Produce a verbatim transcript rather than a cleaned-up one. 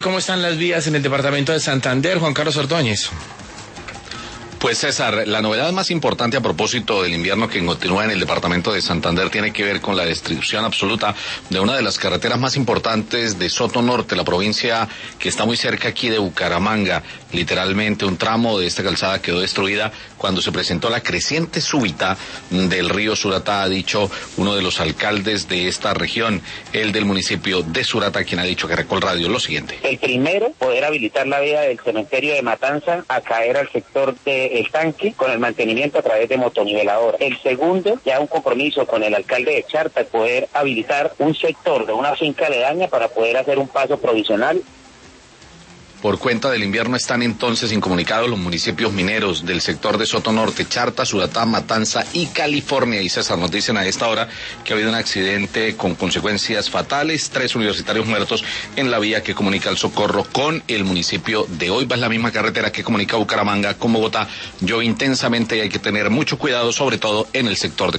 ¿Cómo están las vías en el departamento de Santander, Juan Carlos Ordóñez? Pues César, la novedad más importante a propósito del invierno que continúa en el departamento de Santander tiene que ver con la destrucción absoluta de una de las carreteras más importantes de Soto Norte, la provincia que está muy cerca aquí de Bucaramanga. Literalmente un tramo de esta calzada quedó destruida cuando se presentó la creciente súbita del río Suratá, ha dicho uno de los alcaldes de esta región, el del municipio de Suratá, quien ha dicho que Caracol Radio lo siguiente. El primero, poder habilitar la vía del cementerio de Matanza a caer al sector de el tanque con el mantenimiento a través de motoniveladora. El segundo, ya un compromiso con el alcalde de Charta, poder habilitar un sector de una finca aledaña para poder hacer un paso provisional. Por cuenta del invierno están entonces incomunicados los municipios mineros del sector de Soto Norte, Charta, Suratá, Matanza y California. Y César, nos dicen a esta hora que ha habido un accidente con consecuencias fatales, tres universitarios muertos en la vía que comunica el Socorro con el municipio de Oiba. Es la misma carretera que comunica Bucaramanga con Bogotá. Llueve intensamente y hay que tener mucho cuidado, sobre todo en el sector de